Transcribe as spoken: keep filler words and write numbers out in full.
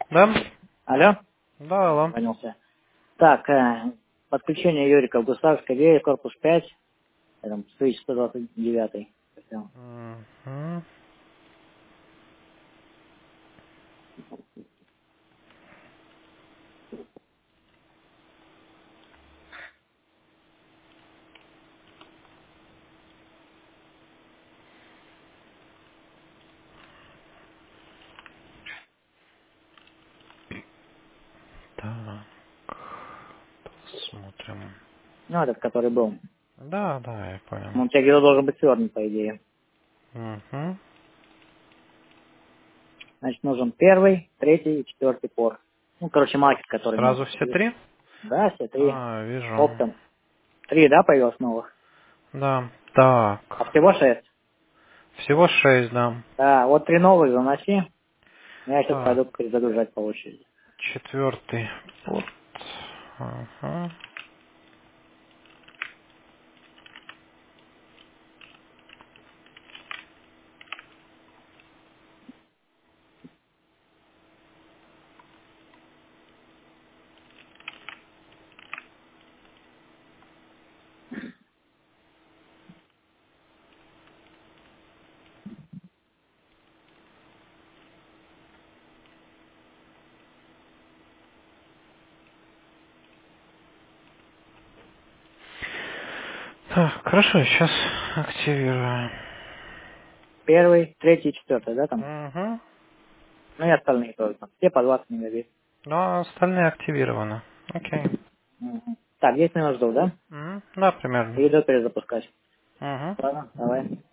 Да? Алло, Да, алло. звонился. Так, э, подключение Юрика в Густавской аллее, корпус пять, там, тысяча сто двадцать девять. Всё. Мгм. Так, посмотрим. Ну, этот, который был. Да, да, я понял. Ну, у тебя где-то должен быть свернут, по идее. Угу. Значит, нужен первый, третий и четвертый пор. Ну, короче, макет, который Сразу нужен. все три? Да, все три. А, вижу. Оптом. Три, да, появилось новых? Да. Так. А всего шесть. Всего шесть, да. Да, вот три новых заноси. Я сейчас Так. пойду перезагружать по очереди. Четвертый. Вот. Ага. Так, хорошо, сейчас активирую. Первый, третий и четвертый, да, там? Угу. Ну и остальные тоже там. Все по двадцать мегабит. Ну, а остальные активированы. Окей. Мгм. Так, десять минут жду, да? М, Да, примерно. И иду перезапускать. Угу. Ладно, давай.